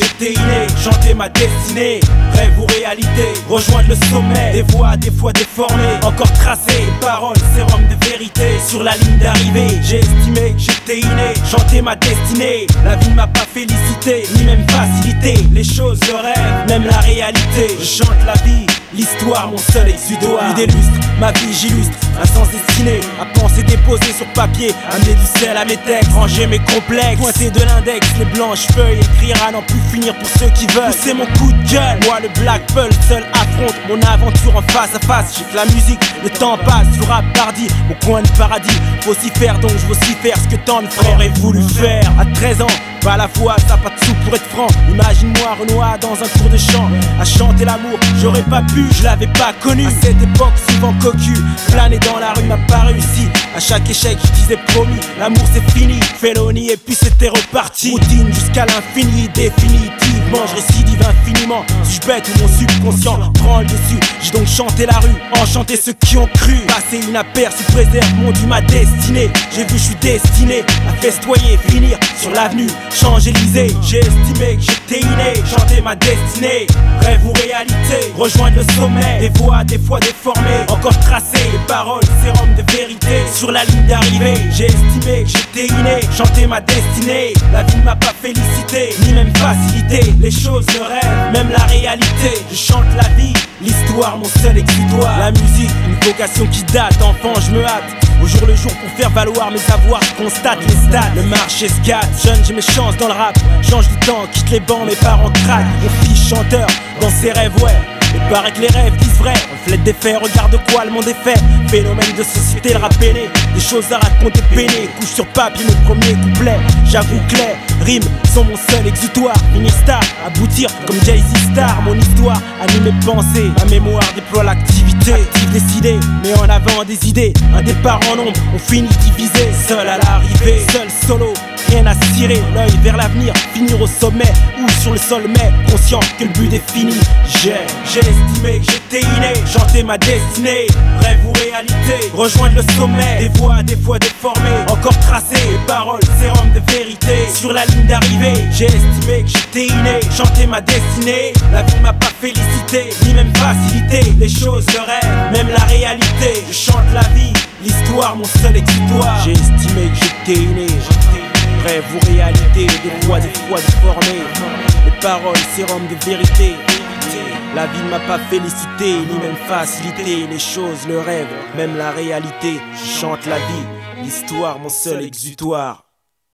j'étais inné, chanter ma destinée. Rêve ou réalité, rejoindre le sommet. Des voix, des fois déformées, encore tracées. Paroles, sérum de vérité, sur la ligne d'arrivée. J'ai estimé que j'étais inné, chanter ma destinée. La vie ne m'a pas félicité, ni même facilité. Les choses, le rêve, même la réalité. Je chante la vie, l'histoire, mon seul exutoire. Idée lustre, ma vie j'illustre, un sens destiné à penser déposer sur papier, amener du sel à mes textes, ranger mes complexes, pointer de l'index, les blanches feuilles, écrire à n'en plus finir pour ceux qui veulent. C'est mon coup de gueule, moi le Black Pearl seul affronte mon aventure en face à face. J'ai que la musique, le temps passe, du rap pardi, mon coin de paradis. Faut s'y faire donc je veux s'y faire ce que tant de frères aient voulu faire. À 13 ans, pas la foi, ça pas de sous pour être franc. Imagine-moi Renoir dans un cours de chant, à chanter l'amour, j'aurais pas pu, je l'avais pas connu. À cette époque souvent cocu, planer dans la rue m'a pas réussi. À chaque échec je disais promis, l'amour c'est fini. Félonie et puis c'était reparti. Routine jusqu'à l'infini, définitivement je récidive infiniment. Suis-je bête ou mon subconscient prend le dessus? J'ai donc chanté la rue, enchanté ceux qui ont cru. Passé inaperçu, préserve mon dû, ma destinée. J'ai vu je suis destiné à festoyer, finir sur l'avenue Champs-Élysées. J'ai estimé que j'étais inné, chanter ma destinée. Rêve ou réalité, rejoindre le sommet. Des voix, des fois déformées, encore tracées. Les paroles, sérum de vérité, sur la ligne d'arrivée. J'ai estimé que j'étais inné, chanter ma destinée. La vie ne m'a pas félicité, ni même facilité. Les choses, le rêve, même la réalité. Je chante la vie, l'histoire, mon seul exutoire. La musique, une vocation qui date, enfant je me hâte au jour le jour pour faire valoir mes avoirs. Je constate les stats, le marché se gâte. Jeune, j'ai mes chances dans le rap, change du temps, quitte les bancs, mes parents craquent. Mon fils chanteur, dans ses rêves, ouais. Il paraît que les rêves disent vrai, reflète des faits, regarde quoi le monde est fait. Phénomène de société, le rap peiné, des choses à raconter peiné. Couche sur papier mes premiers couplets, j'avoue que les rimes sont mon seul exutoire. Finir star, aboutir comme Jay-Z star. Mon histoire anime mes pensées, ma mémoire déploie l'activité. Active décidé, mais en avant des idées. Un départ en nombre, on finit divisé. Seul à l'arrivée, seul solo, rien à cirer. L'œil vers l'avenir, finir au sommet ou sur le sol, mais conscient que le but est fini. J'ai estimé que j'étais inné, chanter ma destinée. Rêve ou réalité, rejoindre le sommet. Des voix, des fois déformées, encore tracées. Les paroles, sérum de vérité, sur la ligne d'arrivée. J'ai estimé que j'étais inné, chanter ma destinée. La vie m'a pas félicité, ni même facilité. Les choses, le rêve, même la réalité. Je chante la vie, l'histoire, mon seul exutoire. J'ai estimé que j'étais inné, rêve ou réalité, des voix déformées. Les paroles, sérum de vérité. La vie ne m'a pas félicité, ni même facilité. Les choses, le rêve, même la réalité. Je chante la vie, l'histoire, mon seul exutoire.